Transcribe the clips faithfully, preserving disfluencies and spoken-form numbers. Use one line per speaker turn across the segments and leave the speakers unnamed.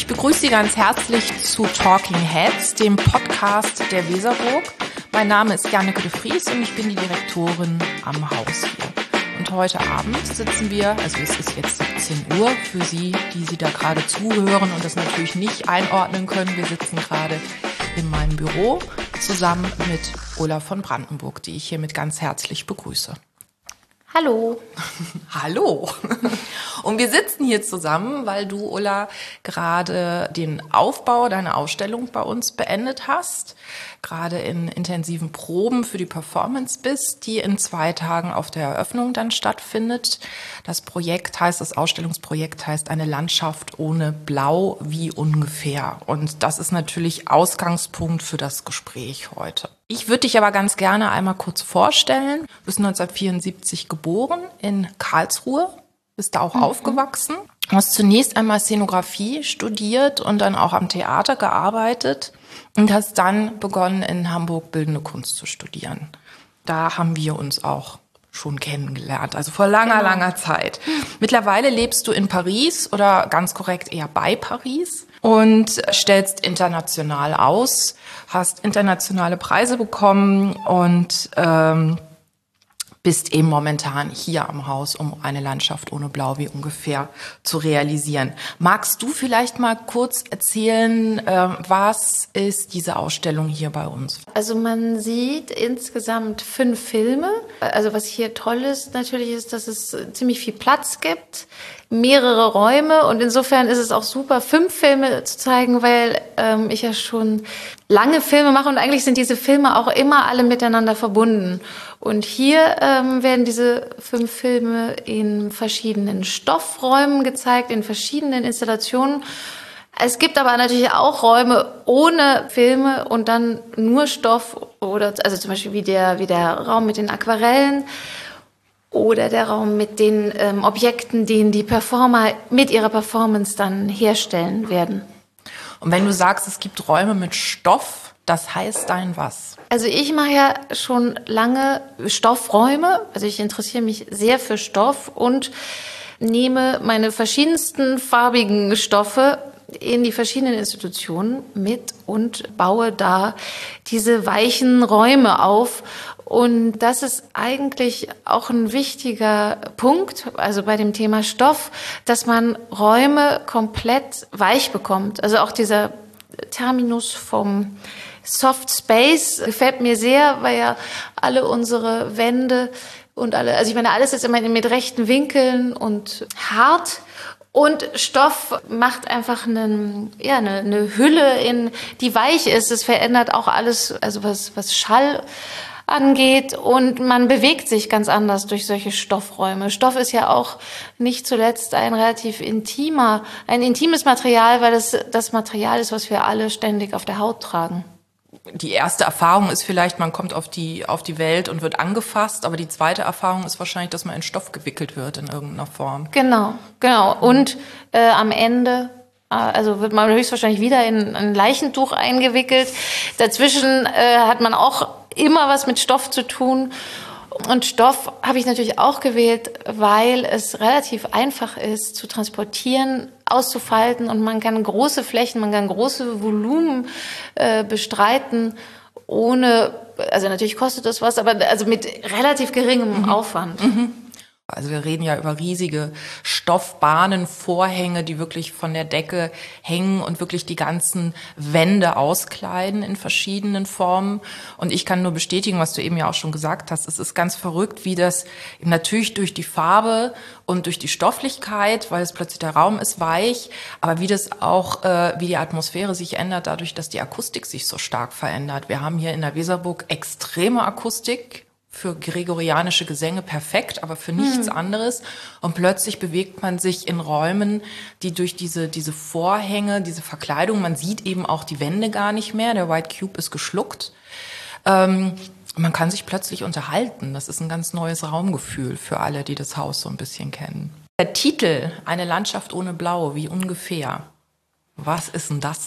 Ich begrüße Sie ganz herzlich zu Talking Heads, dem Podcast der Weserburg. Mein Name ist Janneke de Vries und ich bin die Direktorin am Haus hier. Und heute Abend sitzen wir, also es ist jetzt siebzehn Uhr für Sie, die Sie da gerade zuhören und das natürlich nicht einordnen können. Wir sitzen gerade in meinem Büro zusammen mit Ulla von Brandenburg, die ich hiermit ganz herzlich begrüße.
Hallo.
Hallo. Und wir sitzen hier zusammen, weil du, Ulla, gerade den Aufbau deiner Ausstellung bei uns beendet hast, gerade in intensiven Proben für die Performance bist, die in zwei Tagen auf der Eröffnung dann stattfindet. Das Projekt heißt, das Ausstellungsprojekt heißt Eine Landschaft ohne Blau wie ungefähr. Und das ist natürlich Ausgangspunkt für das Gespräch heute. Ich würde dich aber ganz gerne einmal kurz vorstellen. Du bist neunzehnhundertvierundsiebzig geboren in Karlsruhe, bist da auch mhm. aufgewachsen. Du hast zunächst einmal Szenografie studiert und dann auch am Theater gearbeitet und hast dann begonnen, in Hamburg Bildende Kunst zu studieren. Da haben wir uns auch schon kennengelernt, also vor langer, genau. langer Zeit. Mittlerweile lebst du in Paris oder ganz korrekt eher bei Paris und stellst international aus, hast internationale Preise bekommen und ähm, bist eben momentan hier am Haus, um Eine Landschaft ohne Blau wie ungefähr zu realisieren. Magst du vielleicht mal kurz erzählen, äh, was ist diese Ausstellung hier bei uns?
Also man sieht insgesamt fünf Filme. Also was hier toll ist natürlich ist, dass es ziemlich viel Platz gibt, mehrere Räume und insofern ist es auch super, fünf Filme zu zeigen, weil ähm, ich ja schon lange Filme mache und eigentlich sind diese Filme auch immer alle miteinander verbunden. Und hier ähm, werden diese fünf Filme in verschiedenen Stoffräumen gezeigt, in verschiedenen Installationen. Es gibt aber natürlich auch Räume ohne Filme und dann nur Stoff oder also zum Beispiel wie der wie der Raum mit den Aquarellen oder der Raum mit den ähm, Objekten, den die Performer mit ihrer Performance dann herstellen werden.
Und wenn du sagst, es gibt Räume mit Stoff, das heißt dann was?
Also ich mache ja schon lange Stoffräume, also ich interessiere mich sehr für Stoff und nehme meine verschiedensten farbigen Stoffe in die verschiedenen Institutionen mit und baue da diese weichen Räume auf. Und das ist eigentlich auch ein wichtiger Punkt, also bei dem Thema Stoff, dass man Räume komplett weich bekommt. Also auch dieser Terminus vom Soft Space gefällt mir sehr, weil ja alle unsere Wände und alle, also ich meine, alles ist immer mit rechten Winkeln und hart. Und Stoff macht einfach einen, ja, eine, eine Hülle, in, die weich ist. Es verändert auch alles, also was, was Schall angeht und man bewegt sich ganz anders durch solche Stoffräume. Stoff ist ja auch nicht zuletzt ein relativ intimer, ein intimes Material, weil es das Material ist, was wir alle ständig auf der Haut tragen.
Die erste Erfahrung ist vielleicht, man kommt auf die, auf die Welt und wird angefasst, aber die zweite Erfahrung ist wahrscheinlich, dass man in Stoff gewickelt wird in irgendeiner Form.
Genau, genau. Und äh, am Ende also wird man höchstwahrscheinlich wieder in ein Leichentuch eingewickelt. Dazwischen äh, hat man auch immer was mit Stoff zu tun. Und Stoff habe ich natürlich auch gewählt, weil es relativ einfach ist zu transportieren, auszufalten und man kann große Flächen, man kann große Volumen äh, bestreiten, ohne, also natürlich kostet das was, aber also mit relativ geringem mhm. Aufwand.
Mhm. Also wir reden ja über riesige Stoffbahnen, Vorhänge, die wirklich von der Decke hängen und wirklich die ganzen Wände auskleiden in verschiedenen Formen. Und ich kann nur bestätigen, was du eben ja auch schon gesagt hast. Es ist ganz verrückt, wie das natürlich durch die Farbe und durch die Stofflichkeit, weil es plötzlich der Raum ist weich, aber wie das auch, äh, wie die Atmosphäre sich ändert, dadurch, dass die Akustik sich so stark verändert. Wir haben hier in der Weserburg extreme Akustik. Für gregorianische Gesänge perfekt, aber für nichts hm. anderes. Und plötzlich bewegt man sich in Räumen, die durch diese, diese Vorhänge, diese Verkleidung, man sieht eben auch die Wände gar nicht mehr. Der White Cube ist geschluckt. Ähm, man kann sich plötzlich unterhalten. Das ist ein ganz neues Raumgefühl für alle, die das Haus so ein bisschen kennen. Der Titel, Eine Landschaft ohne Blau, wie ungefähr. Was ist denn das?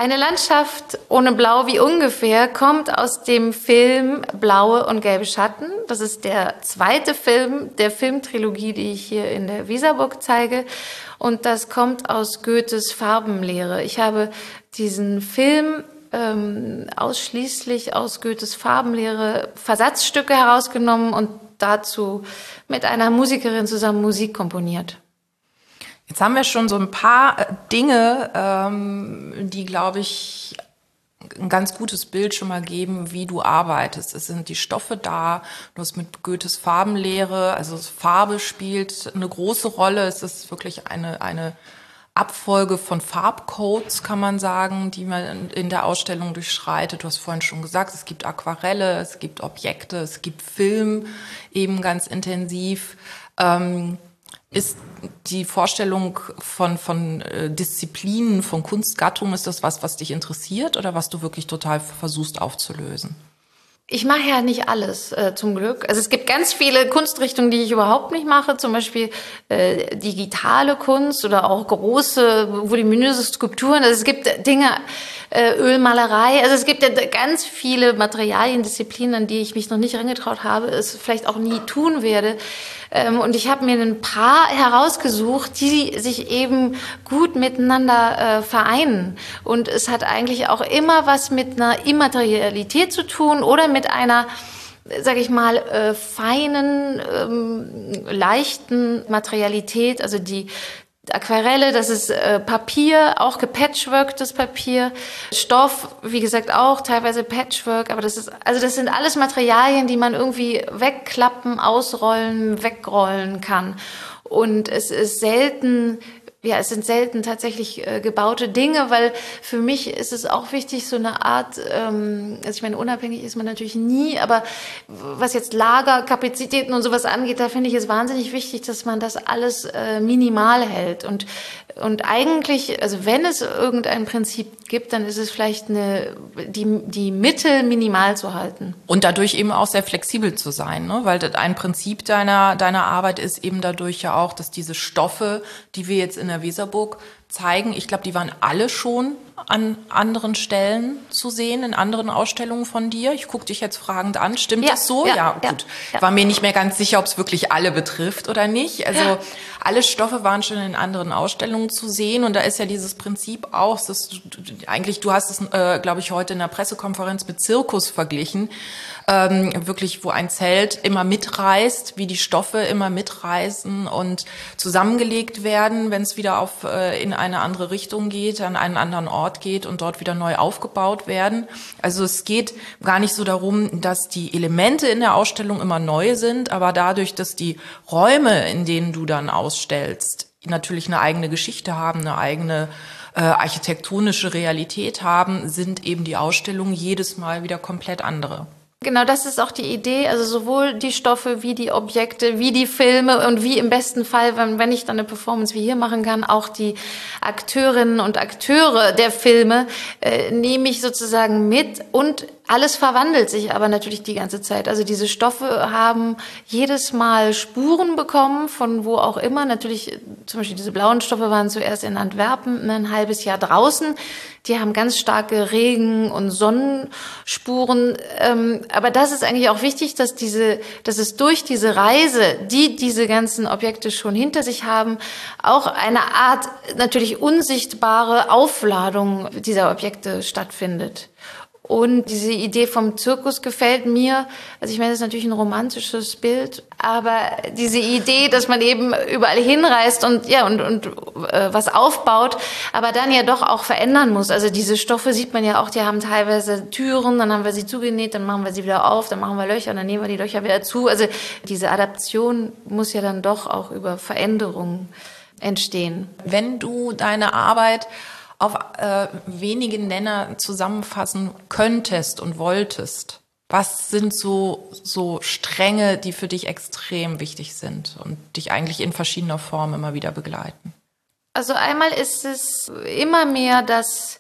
Eine Landschaft ohne Blau wie ungefähr kommt aus dem Film Blaue und gelbe Schatten. Das ist der zweite Film der Filmtrilogie, die ich hier in der Weserburg zeige. Und das kommt aus Goethes Farbenlehre. Ich habe diesen Film ähm, ausschließlich aus Goethes Farbenlehre Versatzstücke herausgenommen und dazu mit einer Musikerin zusammen Musik komponiert.
Jetzt haben wir schon so ein paar Dinge, ähm, die, glaube ich, ein ganz gutes Bild schon mal geben, wie du arbeitest. Es sind die Stoffe da, du hast mit Goethes Farbenlehre, also Farbe spielt eine große Rolle. Es ist wirklich eine, eine Abfolge von Farbcodes, kann man sagen, die man in der Ausstellung durchschreitet. Du hast vorhin schon gesagt, es gibt Aquarelle, es gibt Objekte, es gibt Film, eben ganz intensiv. Ähm, Ist die Vorstellung von, von äh, Disziplinen, von Kunstgattungen, ist das was, was dich interessiert oder was du wirklich total versuchst aufzulösen?
Ich mache ja nicht alles, äh, zum Glück. Also es gibt ganz viele Kunstrichtungen, die ich überhaupt nicht mache, zum Beispiel äh, digitale Kunst oder auch große, voluminöse Skulpturen. Also es gibt Dinge, äh, Ölmalerei. Also es gibt ja ganz viele Materialien, Disziplinen, an die ich mich noch nicht herangetraut habe, es vielleicht auch nie tun werde. Ähm, und ich habe mir ein paar herausgesucht, die sich eben gut miteinander äh, vereinen. Und es hat eigentlich auch immer was mit einer Immaterialität zu tun oder mit einer, sage ich mal, äh, feinen, ähm, leichten Materialität, also die Aquarelle, das ist äh, Papier, auch gepatchworktes Papier, Stoff, wie gesagt auch teilweise Patchwork, aber das ist, also das sind alles Materialien, die man irgendwie wegklappen, ausrollen, wegrollen kann. Und es ist selten, ja, es sind selten tatsächlich äh, gebaute Dinge, weil für mich ist es auch wichtig, so eine Art, ähm, also ich meine, unabhängig ist man natürlich nie, aber was jetzt Lagerkapazitäten und sowas angeht, da finde ich es wahnsinnig wichtig, dass man das alles äh, minimal hält. Und, und eigentlich, also wenn es irgendein Prinzip gibt, dann ist es vielleicht eine, die, die Mittel minimal zu halten.
Und dadurch eben auch sehr flexibel zu sein, ne? Weil ein Prinzip deiner, deiner Arbeit ist eben dadurch ja auch, dass diese Stoffe, die wir jetzt in der Weserburg zeigen, ich glaube, die waren alle schon an anderen Stellen zu sehen, in anderen Ausstellungen von dir. Ich gucke dich jetzt fragend an. Stimmt
ja,
das so?
Ja,
ja gut.
Ja.
War mir nicht mehr ganz sicher, ob es wirklich alle betrifft oder nicht. Also ja. Alle Stoffe waren schon in anderen Ausstellungen zu sehen. Und da ist ja dieses Prinzip auch, dass du, eigentlich, du hast es, äh, glaube ich, heute in der Pressekonferenz mit Zirkus verglichen. Ähm, wirklich, wo ein Zelt immer mitreißt, wie die Stoffe immer mitreißen und zusammengelegt werden, wenn es wieder auf äh, in eine andere Richtung geht, an einen anderen Ort geht und dort wieder neu aufgebaut werden. Also es geht gar nicht so darum, dass die Elemente in der Ausstellung immer neu sind, aber dadurch, dass die Räume, in denen du dann ausstellst, natürlich eine eigene Geschichte haben, eine eigene äh, architektonische Realität haben, sind eben die Ausstellungen jedes Mal wieder komplett andere.
Genau, das ist auch die Idee, also sowohl die Stoffe wie die Objekte, wie die Filme und wie im besten Fall, wenn, wenn ich dann eine Performance wie hier machen kann, auch die Akteurinnen und Akteure der Filme äh, nehme ich sozusagen mit und alles verwandelt sich aber natürlich die ganze Zeit. Also diese Stoffe haben jedes Mal Spuren bekommen, von wo auch immer. Natürlich, zum Beispiel diese blauen Stoffe waren zuerst in Antwerpen, ein halbes Jahr draußen. Die haben ganz starke Regen- und Sonnenspuren. Aber das ist eigentlich auch wichtig, dass diese, dass es durch diese Reise, die diese ganzen Objekte schon hinter sich haben, auch eine Art natürlich unsichtbare Aufladung dieser Objekte stattfindet. Und diese Idee vom Zirkus gefällt mir. Also ich meine, das ist natürlich ein romantisches Bild, aber diese Idee, dass man eben überall hinreist und ja und und äh, was aufbaut, aber dann ja doch auch verändern muss. Also diese Stoffe sieht man ja auch, die haben teilweise Türen, dann haben wir sie zugenäht, dann machen wir sie wieder auf, dann machen wir Löcher, dann nehmen wir die Löcher wieder zu. Also diese Adaption muss ja dann doch auch über Veränderungen entstehen.
Wenn du deine Arbeit auf äh, wenige Nenner zusammenfassen könntest und wolltest, was sind so, so Stränge, die für dich extrem wichtig sind und dich eigentlich in verschiedener Form immer wieder begleiten?
Also einmal ist es immer mehr das,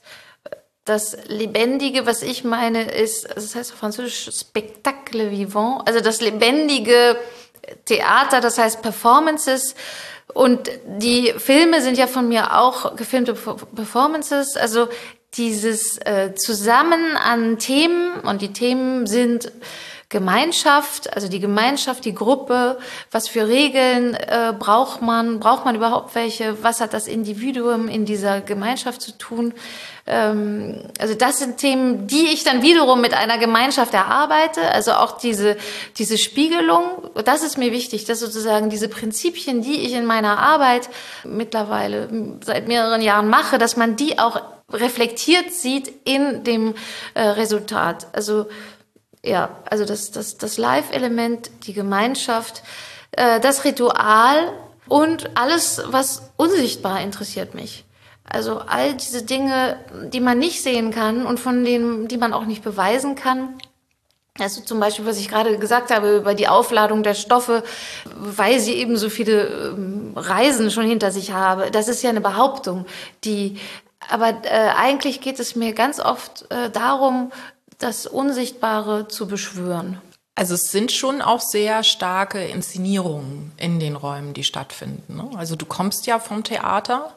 das Lebendige, was ich meine, ist, das heißt auf Französisch Spectacle vivant, also das lebendige Theater, das heißt Performances. Und die Filme sind ja von mir auch gefilmte Performances. Also dieses äh, Zusammen an Themen, und die Themen sind Gemeinschaft, also die Gemeinschaft, die Gruppe, was für Regeln äh, braucht man, braucht man überhaupt welche, was hat das Individuum in dieser Gemeinschaft zu tun? Ähm, also das sind Themen, die ich dann wiederum mit einer Gemeinschaft erarbeite, also auch diese, diese Spiegelung, das ist mir wichtig, dass sozusagen diese Prinzipien, die ich in meiner Arbeit mittlerweile seit mehreren Jahren mache, dass man die auch reflektiert sieht in dem äh, Resultat. Also ja, also das, das, das Live-Element, die Gemeinschaft, äh, das Ritual und alles, was unsichtbar interessiert mich. Also all diese Dinge, die man nicht sehen kann und von denen, die man auch nicht beweisen kann. Also zum Beispiel, was ich gerade gesagt habe über die Aufladung der Stoffe, weil sie eben so viele ähm, Reisen schon hinter sich habe. Das ist ja eine Behauptung, die, aber äh, eigentlich geht es mir ganz oft äh, darum, das Unsichtbare zu beschwören.
Also es sind schon auch sehr starke Inszenierungen in den Räumen, die stattfinden, ne? Also du kommst ja vom Theater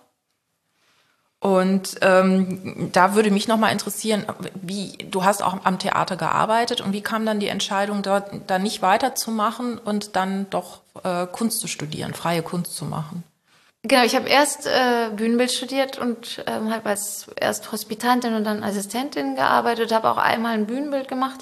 und ähm, da würde mich nochmal interessieren, wie du hast auch am Theater gearbeitet und wie kam dann die Entscheidung, dort da nicht weiterzumachen und dann doch äh, Kunst zu studieren, freie Kunst zu machen?
Genau, ich habe erst äh, Bühnenbild studiert und ähm, habe als erst Hospitantin und dann Assistentin gearbeitet, habe auch einmal ein Bühnenbild gemacht.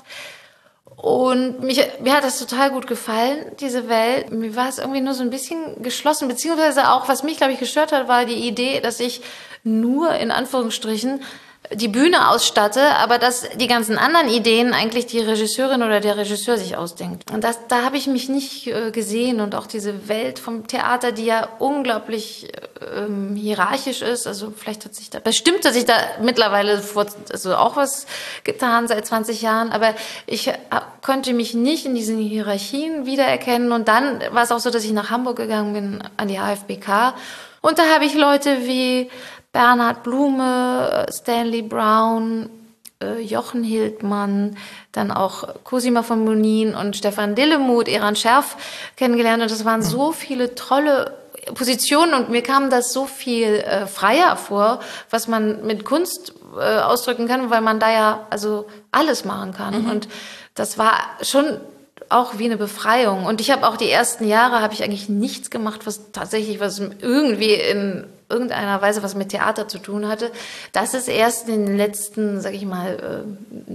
Und mich, mir hat das total gut gefallen, diese Welt. Mir war es irgendwie nur so ein bisschen geschlossen, beziehungsweise auch, was mich, glaube ich, gestört hat, war die Idee, dass ich nur in Anführungsstrichen die Bühne ausstatte, aber dass die ganzen anderen Ideen eigentlich die Regisseurin oder der Regisseur sich ausdenkt. Und das, da habe ich mich nicht äh, gesehen. Und auch diese Welt vom Theater, die ja unglaublich ähm, hierarchisch ist. Also vielleicht hat sich da, bestimmt hat sich da mittlerweile vor, also auch was getan seit zwanzig Jahren. Aber ich äh, konnte mich nicht in diesen Hierarchien wiedererkennen. Und dann war es auch so, dass ich nach Hamburg gegangen bin, an die H F B K. Und da habe ich Leute wie Bernhard Blume, Stanley Brown, äh, Jochen Hildmann, dann auch Cosima von Monin und Stefan Dillemuth, Eran Scherf kennengelernt. Und das waren so viele tolle Positionen und mir kam das so viel äh, freier vor, was man mit Kunst äh, ausdrücken kann, weil man da ja also alles machen kann. Mhm. Und das war schon auch wie eine Befreiung. Und ich habe auch die ersten Jahre, habe ich eigentlich nichts gemacht, was tatsächlich was irgendwie in irgendeiner Weise was mit Theater zu tun hatte. Das ist erst in den letzten, sag ich mal,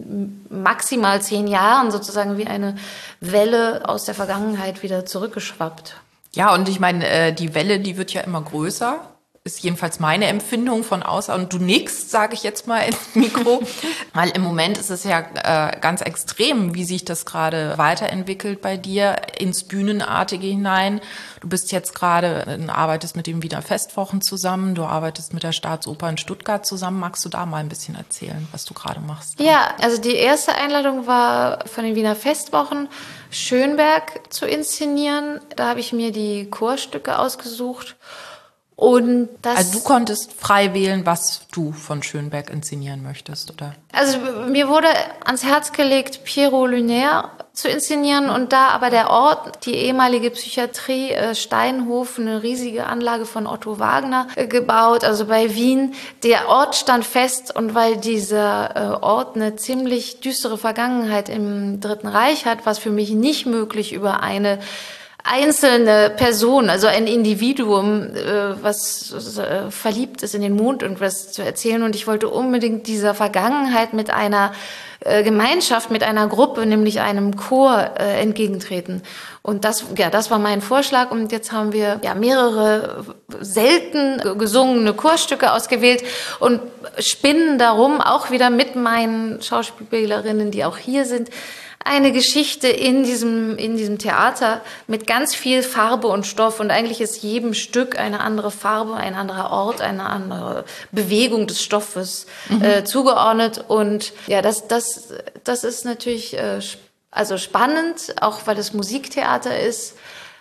maximal zehn Jahren sozusagen wie eine Welle aus der Vergangenheit wieder zurückgeschwappt.
Ja, und ich meine, die Welle, die wird ja immer größer. Ist jedenfalls meine Empfindung von außen. Und du nickst, sage ich jetzt mal ins Mikro. Weil im Moment ist es ja äh, ganz extrem, wie sich das gerade weiterentwickelt bei dir ins Bühnenartige hinein. Du bist jetzt gerade, äh, arbeitest mit den Wiener Festwochen zusammen, du arbeitest mit der Staatsoper in Stuttgart zusammen. Magst du da mal ein bisschen erzählen, was du gerade machst?
Ja, also die erste Einladung war von den Wiener Festwochen, Schönberg zu inszenieren. Da habe ich mir die Chorstücke ausgesucht. Und das,
also du konntest frei wählen, was du von Schönberg inszenieren möchtest, oder?
Also mir wurde ans Herz gelegt, Pierrot Lunaire zu inszenieren und da aber der Ort, die ehemalige Psychiatrie äh, Steinhof, eine riesige Anlage von Otto Wagner äh, gebaut, also bei Wien. Der Ort stand fest und weil dieser äh, Ort eine ziemlich düstere Vergangenheit im Dritten Reich hat, was für mich nicht möglich über eine einzelne Person, also ein Individuum, äh, was äh, verliebt ist in den Mond und was zu erzählen. Und ich wollte unbedingt dieser Vergangenheit mit einer äh, Gemeinschaft, mit einer Gruppe, nämlich einem Chor äh, entgegentreten. Und das, ja, das war mein Vorschlag. Und jetzt haben wir ja mehrere selten gesungene Chorstücke ausgewählt und spinnen darum auch wieder mit meinen Schauspielerinnen, die auch hier sind, eine Geschichte in diesem, in diesem Theater mit ganz viel Farbe und Stoff. Und eigentlich ist jedem Stück eine andere Farbe, ein anderer Ort, eine andere Bewegung des Stoffes mhm. äh, zugeordnet. Und ja, das, das, das ist natürlich äh, also spannend, auch weil es Musiktheater ist.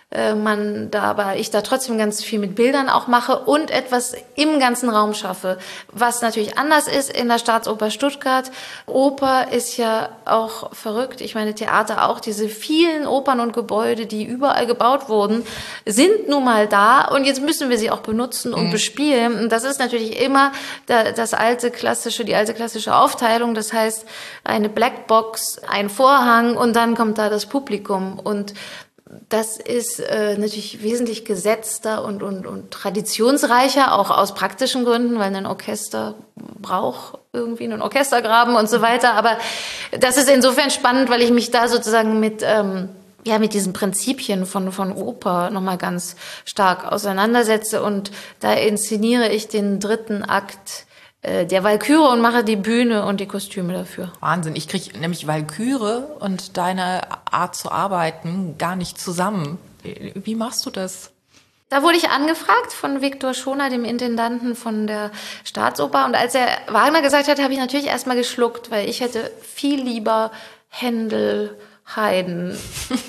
äh, man da, aber ich da trotzdem ganz viel mit Bildern auch mache und etwas im ganzen Raum schaffe, was natürlich anders ist in der Staatsoper Stuttgart. Oper ist ja auch verrückt. Ich meine, Theater auch. Diese vielen Opern und Gebäude, die überall gebaut wurden, sind nun mal da und jetzt müssen wir sie auch benutzen und mhm. bespielen. Und das ist natürlich immer das alte klassische, die alte klassische Aufteilung. Das heißt, eine Blackbox, ein Vorhang und dann kommt da das Publikum. Und das ist äh, natürlich wesentlich gesetzter und, und, und traditionsreicher, auch aus praktischen Gründen, weil ein Orchester braucht irgendwie einen Orchestergraben und so weiter. Aber das ist insofern spannend, weil ich mich da sozusagen mit, ähm, ja, mit diesen Prinzipien von, von Oper nochmal ganz stark auseinandersetze. Und da inszeniere ich den dritten Akt der Walküre und mache die Bühne und die Kostüme dafür.
Wahnsinn, ich kriege nämlich Walküre und deine Art zu arbeiten gar nicht zusammen. Wie machst du das?
Da wurde ich angefragt von Viktor Schoner, dem Intendanten von der Staatsoper. Und als er Wagner gesagt hat, habe ich natürlich erstmal geschluckt, weil ich hätte viel lieber Händel, Haydn,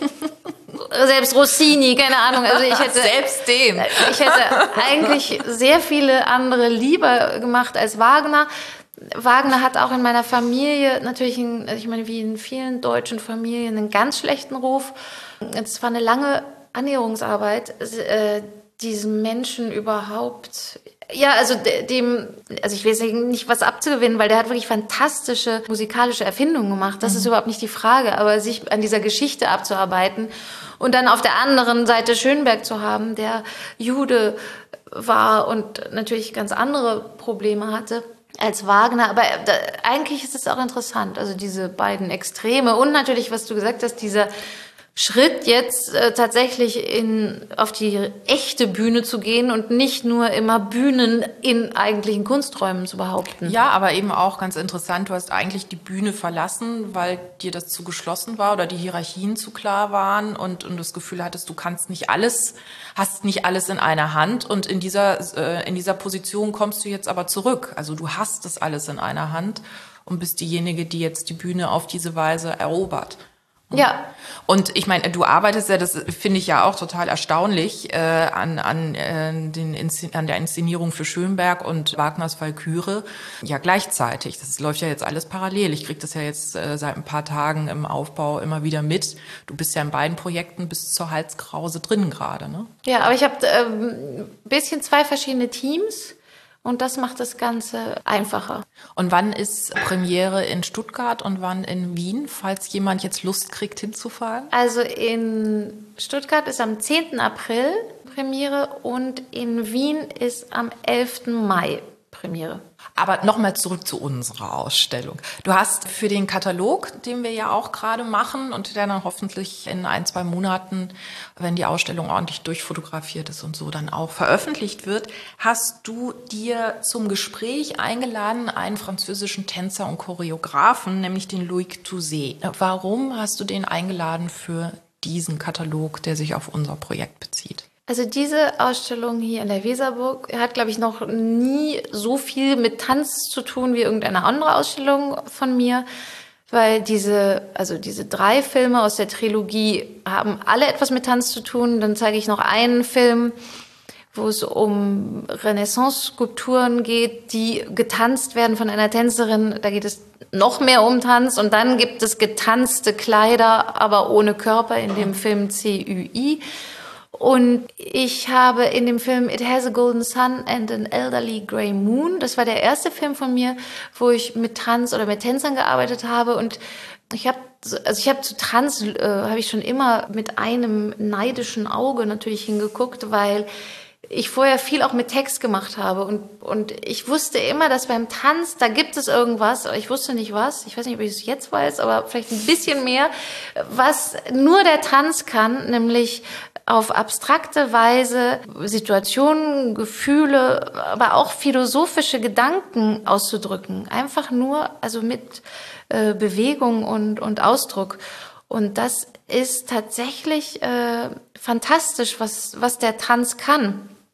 selbst Rossini, keine Ahnung. Also ich hätte
selbst den.
Ich hätte eigentlich sehr viele andere lieber gemacht als Wagner. Wagner hat auch in meiner Familie natürlich, einen, ich meine, wie in vielen deutschen Familien, einen ganz schlechten Ruf. Es war eine lange Annäherungsarbeit, diesen Menschen überhaupt. Ja, also dem, also ich weiß nicht, was abzugewinnen, weil der hat wirklich fantastische musikalische Erfindungen gemacht. Das mhm. ist überhaupt nicht die Frage, aber sich an dieser Geschichte abzuarbeiten und dann auf der anderen Seite Schönberg zu haben, der Jude war und natürlich ganz andere Probleme hatte als Wagner. Aber da, eigentlich ist es auch interessant, also diese beiden Extreme und natürlich, was du gesagt hast, dieser Schritt jetzt äh, tatsächlich in, auf die echte Bühne zu gehen und nicht nur immer Bühnen in eigentlichen Kunsträumen zu behaupten.
Ja, aber eben auch ganz interessant, du hast eigentlich die Bühne verlassen, weil dir das zu geschlossen war oder die Hierarchien zu klar waren und, und das Gefühl hattest, du kannst nicht alles, hast nicht alles in einer Hand und in dieser, äh, in dieser Position kommst du jetzt aber zurück. Also du hast das alles in einer Hand und bist diejenige, die jetzt die Bühne auf diese Weise erobert.
Ja.
Und ich meine, du arbeitest ja, das finde ich ja auch total erstaunlich, äh, an, an, äh, den Inszen- an der Inszenierung für Schönberg und Wagners Walküre ja gleichzeitig. Das läuft ja jetzt alles parallel. Ich kriege das ja jetzt äh, seit ein paar Tagen im Aufbau immer wieder mit. Du bist ja in beiden Projekten bis zur Halskrause drin gerade, ne? Ja,
aber ich habe ähm, ein bisschen zwei verschiedene Teams. Und das macht das Ganze einfacher.
Und wann ist Premiere in Stuttgart und wann in Wien, falls jemand jetzt Lust kriegt, hinzufahren?
Also in Stuttgart ist am zehnten April Premiere und in Wien ist am elften Mai Premiere.
Aber nochmal zurück zu unserer Ausstellung. Du hast für den Katalog, den wir ja auch gerade machen und der dann hoffentlich in ein, zwei Monaten, wenn die Ausstellung ordentlich durchfotografiert ist und so dann auch veröffentlicht wird, hast du dir zum Gespräch eingeladen einen französischen Tänzer und Choreografen, nämlich den Loïc Touzé. Warum hast du den eingeladen für diesen Katalog, der sich auf unser Projekt bezieht?
Also diese Ausstellung hier in der Weserburg hat, glaube ich, noch nie so viel mit Tanz zu tun wie irgendeine andere Ausstellung von mir, weil diese, also diese drei Filme aus der Trilogie haben alle etwas mit Tanz zu tun. Dann zeige ich noch einen Film, wo es um Renaissance-Skulpturen geht, die getanzt werden von einer Tänzerin. Da geht es noch mehr um Tanz. Und dann gibt es getanzte Kleider, aber ohne Körper in dem Film C Ü I. Und ich habe in dem Film It Has a Golden Sun and an Elderly Grey Moon, das war der erste Film von mir, wo ich mit Tanz oder mit Tänzern gearbeitet habe. Und ich habe, also ich habe zu Tanz, äh, habe ich schon immer mit einem neidischen Auge natürlich hingeguckt, weil ich vorher viel auch mit Text gemacht habe und, und ich wusste immer, dass beim Tanz, da gibt es irgendwas, aber ich wusste nicht was, ich weiß nicht, ob ich es jetzt weiß, aber vielleicht ein bisschen mehr, was nur der Tanz kann, nämlich auf abstrakte Weise Situationen, Gefühle, aber auch philosophische Gedanken auszudrücken. Einfach nur, also mit äh, Bewegung und, und Ausdruck. Und das ist tatsächlich äh, fantastisch, was, was der Tanz kann.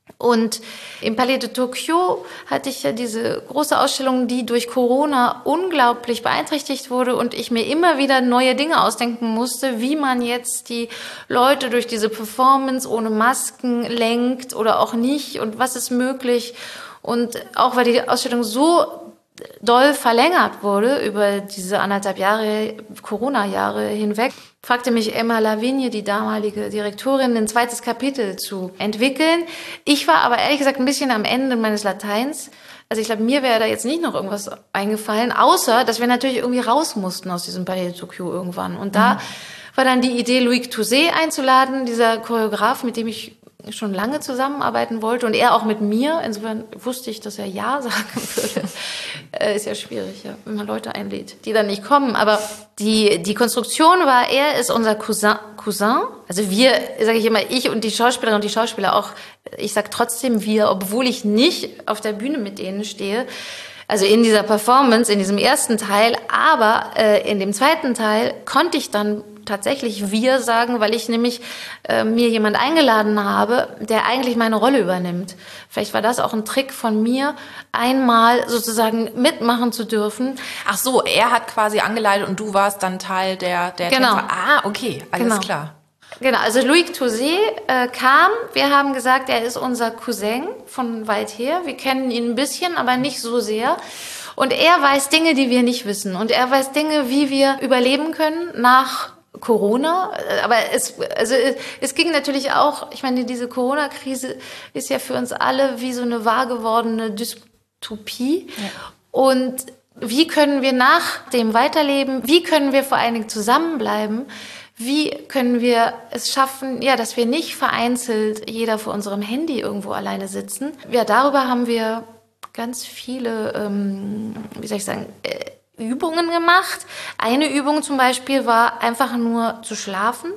Und im Palais de Tokyo hatte ich ja diese große Ausstellung, die durch Corona unglaublich beeinträchtigt wurde und ich mir immer wieder neue Dinge ausdenken musste, wie man jetzt die Leute durch diese Performance ohne Masken lenkt oder auch nicht und was ist möglich. Und auch weil die Ausstellung so doll verlängert wurde über diese anderthalb Jahre, Corona-Jahre hinweg, fragte mich Emma Lavigne, die damalige Direktorin, ein zweites Kapitel zu entwickeln. Ich war aber ehrlich gesagt ein bisschen am Ende meines Lateins. Also ich glaube, mir wäre da jetzt nicht noch irgendwas eingefallen, außer, dass wir natürlich irgendwie raus mussten aus diesem Palais de Tokyo irgendwann. Und da mhm. war dann die Idee, Loïc Touzé einzuladen, dieser Choreograf, mit dem ich schon lange zusammenarbeiten wollte und er auch mit mir. Insofern wusste ich, dass er Ja sagen würde. äh, ist ja schwierig, ja, wenn man Leute einlädt, die dann nicht kommen. Aber die, die Konstruktion war, er ist unser Cousin. Cousin. Also wir, sage ich immer, ich und die Schauspielerin und die Schauspieler auch. Ich sage trotzdem wir, obwohl ich nicht auf der Bühne mit denen stehe. Also in dieser Performance, in diesem ersten Teil. Aber äh, in dem zweiten Teil konnte ich dann tatsächlich wir sagen, weil ich nämlich äh, mir jemand eingeladen habe, der eigentlich meine Rolle übernimmt. Vielleicht war das auch ein Trick von mir, einmal sozusagen mitmachen zu dürfen.
Ach so, er hat quasi angeleitet und du warst dann Teil der der
Genau.
Tänzer. Ah, okay, alles
genau.
klar.
Genau, also Loïc Touzé äh, kam, wir haben gesagt, er ist unser Cousin von weit her. Wir kennen ihn ein bisschen, aber nicht so sehr. Und er weiß Dinge, die wir nicht wissen. Und er weiß Dinge, wie wir überleben können nach Corona, aber es, also es ging natürlich auch, ich meine, diese Corona-Krise ist ja für uns alle wie so eine wahr gewordene Dystopie. Ja. Und wie können wir nach dem weiterleben? Wie können wir vor allen Dingen zusammenbleiben? Wie können wir es schaffen, ja, dass wir nicht vereinzelt jeder vor unserem Handy irgendwo alleine sitzen? Ja, darüber haben wir ganz viele, ähm, wie soll ich sagen, äh, Übungen gemacht. Eine Übung zum Beispiel war einfach nur zu schlafen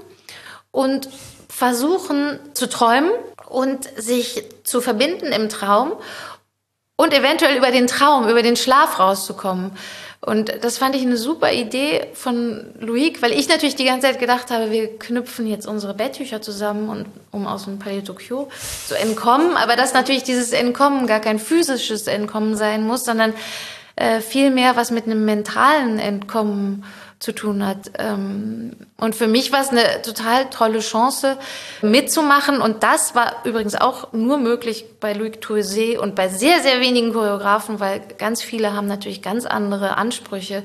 und versuchen zu träumen und sich zu verbinden im Traum und eventuell über den Traum, über den Schlaf rauszukommen. Und das fand ich eine super Idee von Loïc, weil ich natürlich die ganze Zeit gedacht habe, wir knüpfen jetzt unsere Betttücher zusammen, und, um aus dem Palais de Tokyo zu entkommen. Aber dass natürlich dieses Entkommen gar kein physisches Entkommen sein muss, sondern äh, viel mehr was mit einem mentalen Entkommen zu tun hat. Ähm, und für mich war es eine total tolle Chance, mitzumachen. Und das war übrigens auch nur möglich bei Loïc Touzé und bei sehr, sehr wenigen Choreografen, weil ganz viele haben natürlich ganz andere Ansprüche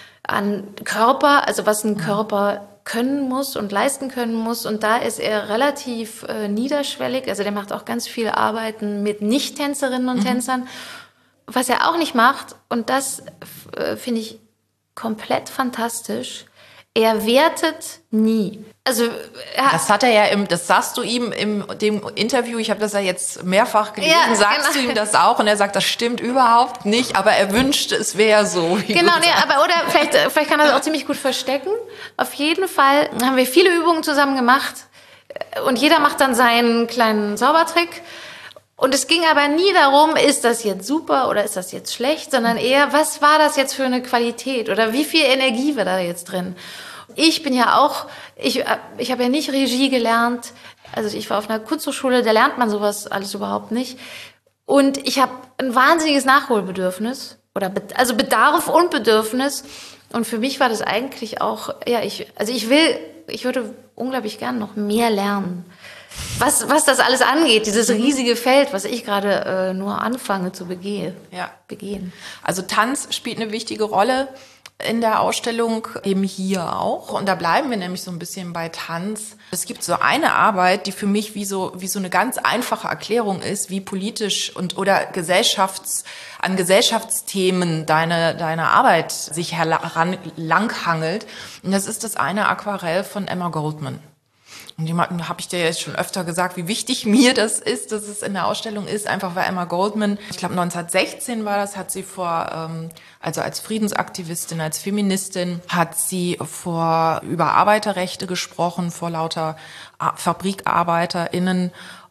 an Körper, also was ein Körper können muss und leisten können muss. Und da ist er relativ äh, niederschwellig. Also der macht auch ganz viel Arbeiten mit Nicht-Tänzerinnen und mhm. Tänzern. Was er auch nicht macht, und das äh, finde ich komplett fantastisch, er wertet nie. Also er
das hat er ja im, das sagst du ihm im dem Interview, ich habe das ja jetzt mehrfach gelesen, ja, sagst genau. du ihm das auch und er sagt, das stimmt überhaupt nicht, aber er wünschte, es wäre so.
Genau, nee, aber oder vielleicht, vielleicht kann er das auch ziemlich gut verstecken. Auf jeden Fall haben wir viele Übungen zusammen gemacht und jeder macht dann seinen kleinen Zaubertrick. Und es ging aber nie darum, ist das jetzt super oder ist das jetzt schlecht, sondern eher, was war das jetzt für eine Qualität oder wie viel Energie war da jetzt drin? Ich bin ja auch, ich, ich habe ja nicht Regie gelernt, also ich war auf einer Kunsthochschule, da lernt man sowas alles überhaupt nicht. Und ich habe ein wahnsinniges Nachholbedürfnis oder also Bedarf und Bedürfnis. Und für mich war das eigentlich auch, ja, ich, also ich will, ich würde unglaublich gern noch mehr lernen. Was, was das alles angeht, dieses riesige Feld, was ich gerade äh, nur anfange zu begehen.
Ja.
begehen.
Also Tanz spielt eine wichtige Rolle in der Ausstellung, eben hier auch. Und da bleiben wir nämlich so ein bisschen bei Tanz. Es gibt so eine Arbeit, die für mich wie so, wie so eine ganz einfache Erklärung ist, wie politisch und oder Gesellschafts, an Gesellschaftsthemen deine, deine Arbeit sich heran, langhangelt. Und das ist das eine Aquarell von Emma Goldman. Und jemandem habe ich dir jetzt schon öfter gesagt, wie wichtig mir das ist, dass es in der Ausstellung ist, einfach weil Emma Goldman, ich glaube neunzehnhundertsechzehn war das, hat sie vor, ähm, also als Friedensaktivistin, als Feministin, hat sie vor über Arbeiterrechte gesprochen, vor lauter Fabrikarbeiterinnen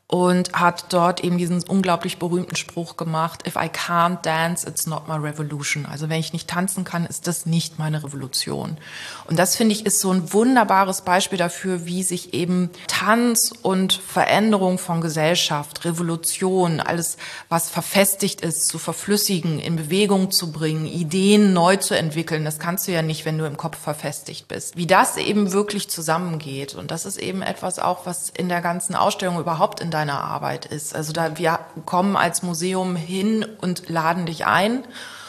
und hat dort eben diesen unglaublich berühmten Spruch gemacht: If I can't dance, it's not my revolution. Also wenn ich nicht tanzen kann, ist das nicht meine Revolution. Und das, finde ich, ist so ein wunderbares Beispiel dafür, wie sich eben Tanz und Veränderung von Gesellschaft, Revolution, alles, was verfestigt ist, zu verflüssigen, in Bewegung zu bringen, Ideen neu zu entwickeln. Das kannst du ja nicht, wenn du im Kopf verfestigt bist. Wie das eben wirklich zusammengeht. Und das ist eben etwas auch, was in der ganzen Ausstellung überhaupt in deiner Arbeit ist. Also da wir kommen als Museum hin und laden dich ein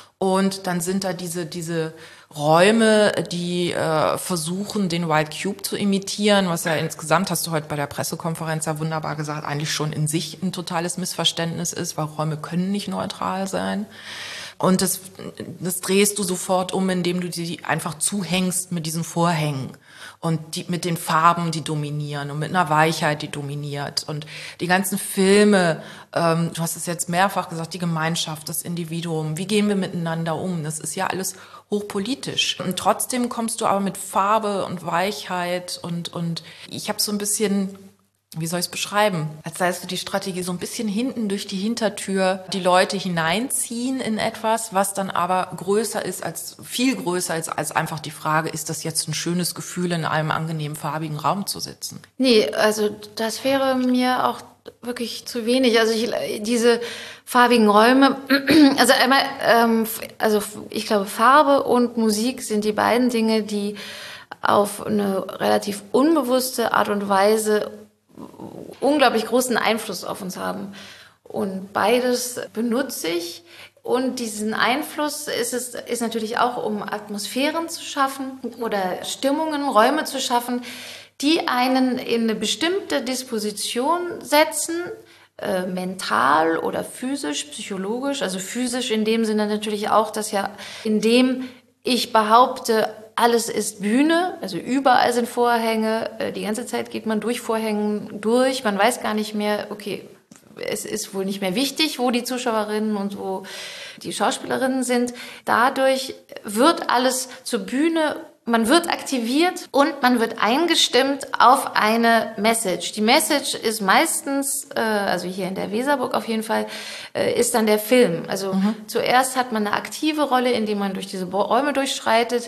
und dann sind da diese diese Räume, die äh, versuchen, den White Cube zu imitieren, was ja insgesamt, hast du heute bei der Pressekonferenz ja wunderbar gesagt, eigentlich schon in sich ein totales Missverständnis ist, weil Räume können nicht neutral sein. Und das, das drehst du sofort um, indem du die einfach zuhängst mit diesen Vorhängen und die, mit den Farben, die dominieren und mit einer Weichheit, die dominiert. Und die ganzen Filme, ähm, du hast es jetzt mehrfach gesagt, die Gemeinschaft, das Individuum, wie gehen wir miteinander um? Das ist ja alles hochpolitisch. Und trotzdem kommst du aber mit Farbe und Weichheit und, und ich habe so ein bisschen... Wie soll ich es beschreiben? Als heißt du die Strategie so ein bisschen hinten durch die Hintertür die Leute hineinziehen in etwas, was dann aber größer ist als, viel größer ist als einfach die Frage, ist das jetzt ein schönes Gefühl, in einem angenehmen farbigen Raum zu sitzen?
Nee, also das wäre mir auch wirklich zu wenig. Also ich, diese farbigen Räume, also einmal, ähm, also ich glaube, Farbe und Musik sind die beiden Dinge, die auf eine relativ unbewusste Art und Weise unglaublich großen Einfluss auf uns haben. Und beides benutze ich. Und diesen Einfluss ist es ist natürlich auch, um Atmosphären zu schaffen oder Stimmungen, Räume zu schaffen, die einen in eine bestimmte Disposition setzen, äh, mental oder physisch, psychologisch. Also physisch in dem Sinne natürlich auch, dass ja, indem ich behaupte, alles ist Bühne, also überall sind Vorhänge, die ganze Zeit geht man durch Vorhängen durch, man weiß gar nicht mehr, okay, es ist wohl nicht mehr wichtig, wo die Zuschauerinnen und wo die Schauspielerinnen sind. Dadurch wird alles zur Bühne, man wird aktiviert und man wird eingestimmt auf eine Message. Die Message ist meistens, äh, also hier in der Weserburg auf jeden Fall, äh, ist dann der Film. Also mhm. zuerst hat man eine aktive Rolle, indem man durch diese Räume durchschreitet.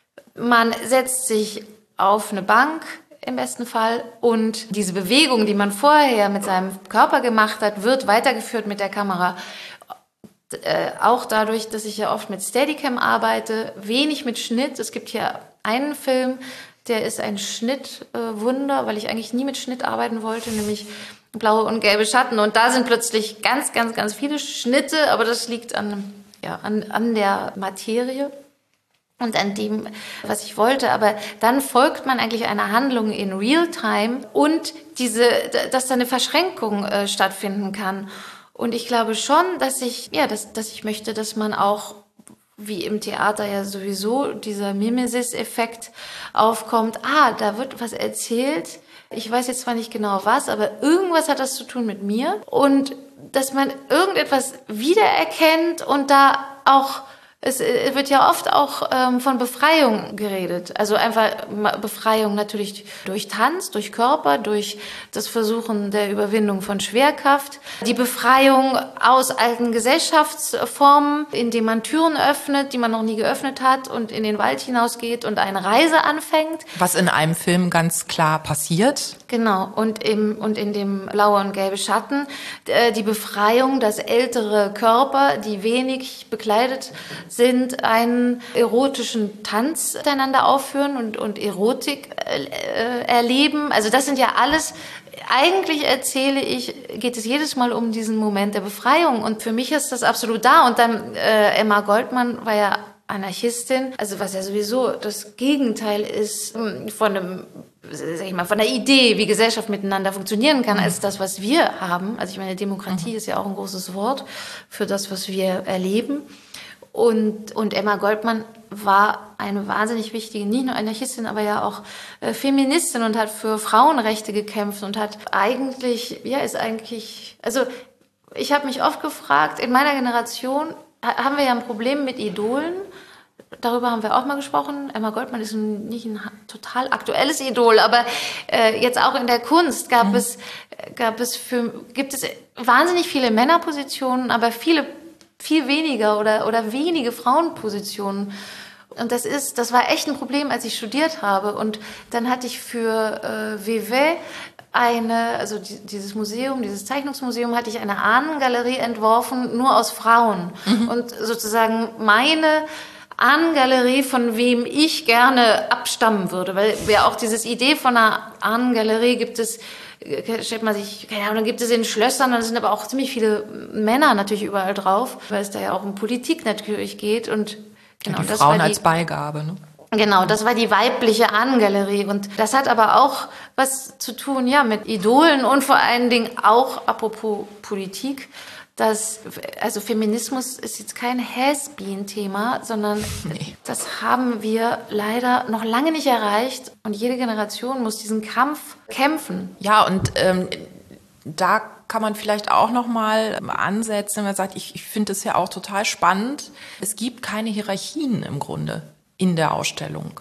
Man setzt sich auf eine Bank im besten Fall und diese Bewegung, die man vorher mit seinem Körper gemacht hat, wird weitergeführt mit der Kamera. Äh, auch dadurch, dass ich ja oft mit Steadicam arbeite, wenig mit Schnitt. Es gibt hier einen Film, der ist ein Schnittwunder, äh, weil ich eigentlich nie mit Schnitt arbeiten wollte, nämlich Blaue und gelbe Schatten. Und da sind plötzlich ganz, ganz, ganz viele Schnitte, aber das liegt an, ja, an, an der Materie und an dem, was ich wollte. Aber dann folgt man eigentlich einer Handlung in Realtime und diese, dass da eine Verschränkung äh, stattfinden kann. Und ich glaube schon, dass ich, ja, dass, dass ich möchte, dass man auch, wie im Theater ja sowieso, dieser Mimesis-Effekt aufkommt. Ah, da wird was erzählt. Ich weiß jetzt zwar nicht genau was, aber irgendwas hat das zu tun mit mir. Und dass man irgendetwas wiedererkennt und da auch, es wird ja oft auch ähm, von Befreiung geredet. Also einfach Befreiung natürlich durch Tanz, durch Körper, durch das Versuchen der Überwindung von Schwerkraft. Die Befreiung aus alten Gesellschaftsformen, indem man Türen öffnet, die man noch nie geöffnet hat und in den Wald hinausgeht und eine Reise anfängt.
Was in einem Film ganz klar passiert.
Genau. Und im, und in dem Blaue und Gelbe Schatten äh, die Befreiung, dass ältere Körper, die wenig bekleidet sind, einen erotischen Tanz miteinander aufführen und, und Erotik äh, erleben. Also das sind ja alles, eigentlich erzähle ich, geht es jedes Mal um diesen Moment der Befreiung. Und für mich ist das absolut da. Und dann äh, Emma Goldman war ja Anarchistin, also was ja sowieso das Gegenteil ist von einem, sag ich mal, von der Idee, wie Gesellschaft miteinander funktionieren kann, als das, was wir haben. Also ich meine, Demokratie ist ja auch ein großes Wort für das, was wir erleben. Und, und Emma Goldman war eine wahnsinnig wichtige, nicht nur Anarchistin, aber ja auch äh, Feministin und hat für Frauenrechte gekämpft und hat eigentlich, ja, ist eigentlich, also ich habe mich oft gefragt, in meiner Generation haben wir ja ein Problem mit Idolen. Darüber haben wir auch mal gesprochen. Emma Goldman ist ein, nicht ein total aktuelles Idol, aber äh, jetzt auch in der Kunst gab mhm. es gab es für, gibt es wahnsinnig viele Männerpositionen, aber viele, viel weniger oder, oder wenige Frauenpositionen. Und das ist, das war echt ein Problem, als ich studiert habe. Und dann hatte ich für äh, W W eine, also die, dieses Museum, dieses Zeichnungsmuseum, hatte ich eine Ahnengalerie entworfen, nur aus Frauen. Mhm. Und sozusagen meine Ahnengalerie, von wem ich gerne abstammen würde. Weil ja auch diese Idee von einer Ahnengalerie gibt es, stellt man sich, keine Ahnung, gibt es in Schlössern, dann sind aber auch ziemlich viele Männer natürlich überall drauf, weil es da ja auch um Politik natürlich geht. Und genau,
ja, die
das
Frauen
war die,
als Beigabe, ne?
Genau, das war die weibliche Ahnengalerie. Und das hat aber auch was zu tun, ja, mit Idolen und vor allen Dingen auch, apropos Politik, dass, also Feminismus ist jetzt kein Has-Been-Thema, sondern nee. Das haben wir leider noch lange nicht erreicht. Und jede Generation muss diesen Kampf kämpfen.
Ja, und ähm, da kann man vielleicht auch noch mal ansetzen, wenn man sagt, ich, ich finde es ja auch total spannend. Es gibt keine Hierarchien im Grunde in der Ausstellung.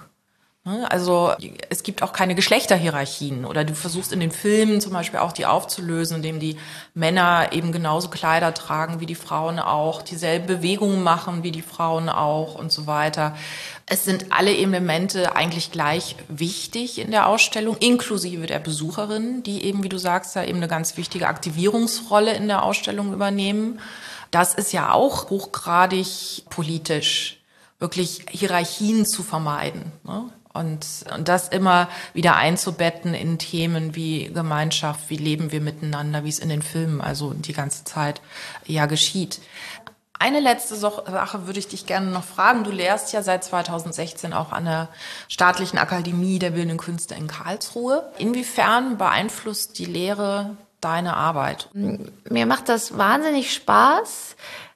Also es gibt auch keine Geschlechterhierarchien oder du versuchst in den Filmen zum Beispiel auch die aufzulösen, indem die Männer eben genauso Kleider tragen wie die Frauen auch, dieselben Bewegungen machen wie die Frauen auch und so weiter. Es sind alle Elemente eigentlich gleich wichtig in der Ausstellung, inklusive der Besucherinnen, die eben, wie du sagst, da eben eine ganz wichtige Aktivierungsrolle in der Ausstellung übernehmen. Das ist ja auch hochgradig politisch, wirklich Hierarchien zu vermeiden, ne? Und, und das immer wieder einzubetten in Themen wie Gemeinschaft, wie leben wir miteinander, wie es in den Filmen also die ganze Zeit ja geschieht. Eine letzte Sache würde ich dich gerne noch fragen. Du lehrst ja seit zweitausendsechzehn auch an der Staatlichen Akademie der Bildenden Künste in Karlsruhe. Inwiefern beeinflusst die Lehre deine Arbeit?
Mir macht das wahnsinnig Spaß,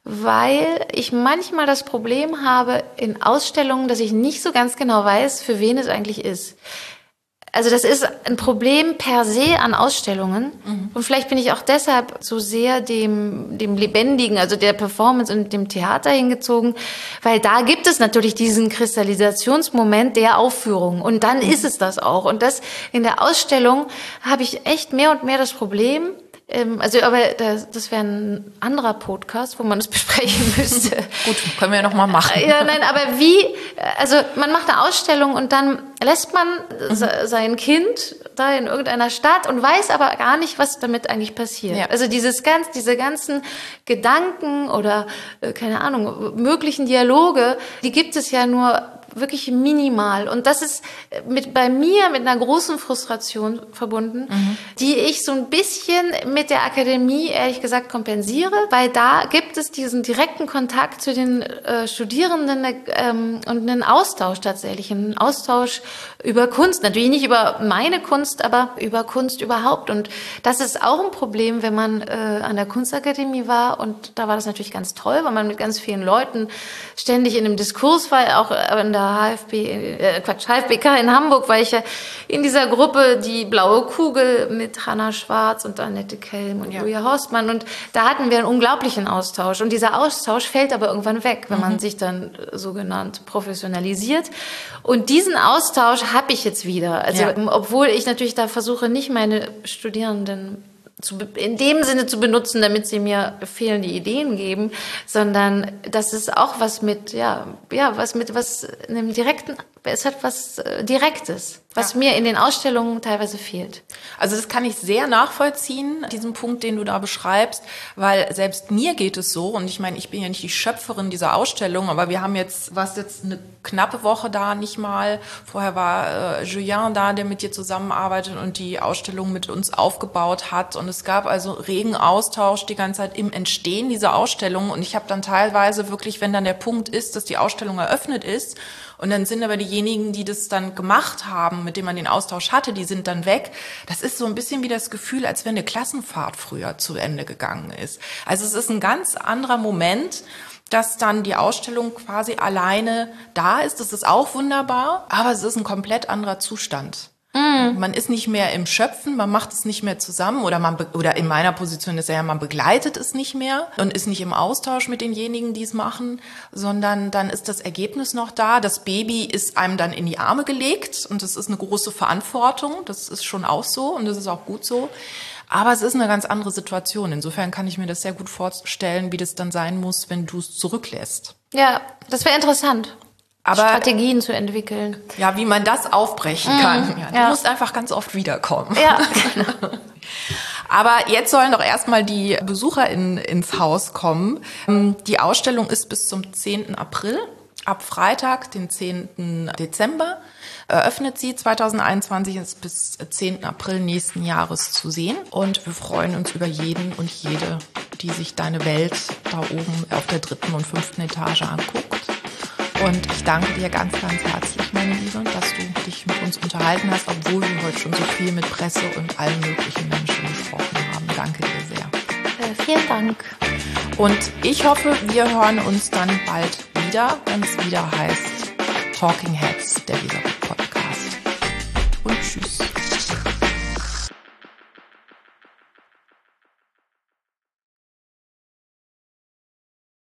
weil ich manchmal das Problem habe in Ausstellungen, dass ich nicht so ganz genau weiß, für wen es eigentlich ist. Also das ist ein Problem per se an Ausstellungen. Mhm. Und vielleicht bin ich auch deshalb so sehr dem, dem Lebendigen, also der Performance und dem Theater hingezogen, weil da gibt es natürlich diesen Kristallisationsmoment der Aufführung. Und dann mhm. ist es das auch. Und das in der Ausstellung habe ich echt mehr und mehr das Problem. Also, aber das, das wäre ein anderer Podcast, wo man das besprechen müsste.
Gut, können wir ja noch mal machen.
Ja, nein, aber wie, also man macht eine Ausstellung und dann lässt man mhm. sein Kind da in irgendeiner Stadt und weiß aber gar nicht, was damit eigentlich passiert. Ja. Also dieses ganz, diese ganzen Gedanken oder, keine Ahnung, möglichen Dialoge, die gibt es ja nur wirklich minimal. Und das ist mit, bei mir mit einer großen Frustration verbunden, mhm. die ich so ein bisschen mit der Akademie, ehrlich gesagt, kompensiere, weil da gibt es diesen direkten Kontakt zu den äh, Studierenden ähm, und einen Austausch tatsächlich, einen Austausch über Kunst. Natürlich nicht über meine Kunst, aber über Kunst überhaupt. Und das ist auch ein Problem, wenn man äh, an der Kunstakademie war. Und da war das natürlich ganz toll, weil man mit ganz vielen Leuten ständig in einem Diskurs war, auch in der H F B, äh, Quatsch, H F B K in Hamburg, weil ich ja in dieser Gruppe die Blaue Kugel mit Hannah Schwarz und Annette Kelm und ja. Julia Horstmann, und da hatten wir einen unglaublichen Austausch. Und dieser Austausch fällt aber irgendwann weg, wenn mhm. man sich dann sogenannt professionalisiert. Und diesen Austausch habe ich jetzt wieder. Also, ja. obwohl ich natürlich da versuche, nicht meine Studierenden zu, in dem Sinne zu benutzen, damit sie mir fehlende Ideen geben, sondern das ist auch was mit, ja, ja, was mit was einem direkten, es hat was Direktes, was ja. mir in den Ausstellungen teilweise fehlt.
Also das kann ich sehr nachvollziehen, diesen Punkt, den du da beschreibst, weil selbst mir geht es so, und ich meine, ich bin ja nicht die Schöpferin dieser Ausstellung, aber wir haben jetzt, was jetzt eine knappe Woche da, nicht mal. Vorher war äh, Julien da, der mit dir zusammenarbeitet und die Ausstellung mit uns aufgebaut hat. Und es gab also regen Austausch die ganze Zeit im Entstehen dieser Ausstellung. Und ich habe dann teilweise wirklich, wenn dann der Punkt ist, dass die Ausstellung eröffnet ist, und dann sind aber diejenigen, die das dann gemacht haben, mit denen man den Austausch hatte, die sind dann weg. Das ist so ein bisschen wie das Gefühl, als wenn eine Klassenfahrt früher zu Ende gegangen ist. Also es ist ein ganz anderer Moment, dass dann die Ausstellung quasi alleine da ist. Das ist auch wunderbar, aber es ist ein komplett anderer Zustand. Mm. Man ist nicht mehr im Schöpfen, man macht es nicht mehr zusammen, oder man be- oder in meiner Position ist ja, man begleitet es nicht mehr und ist nicht im Austausch mit denjenigen, die es machen, sondern dann ist das Ergebnis noch da. Das Baby ist einem dann in die Arme gelegt und das ist eine große Verantwortung. Das ist schon auch so und das ist auch gut so. Aber es ist eine ganz andere Situation. Insofern kann ich mir das sehr gut vorstellen, wie das dann sein muss, wenn du es zurücklässt.
Ja, das wäre interessant. Aber Strategien zu entwickeln.
Ja, wie man das aufbrechen kann. Ja, du ja. musst einfach ganz oft wiederkommen.
Ja, genau.
Aber jetzt sollen doch erstmal die Besucher in, ins Haus kommen. Die Ausstellung ist bis zum zehnten April. Ab Freitag, den zehnten Dezember, eröffnet sie. zweitausendeinundzwanzig ist bis zehnten April nächsten Jahres zu sehen. Und wir freuen uns über jeden und jede, die sich deine Welt da oben auf der dritten und fünften Etage anguckt. Und ich danke dir ganz, ganz herzlich, meine Liebe, dass du dich mit uns unterhalten hast, obwohl wir heute schon so viel mit Presse und allen möglichen Menschen gesprochen haben. Danke dir sehr.
Äh, vielen Dank.
Und ich hoffe, wir hören uns dann bald wieder, wenn es wieder heißt Talking Heads, der Weserberg Podcast. Und tschüss.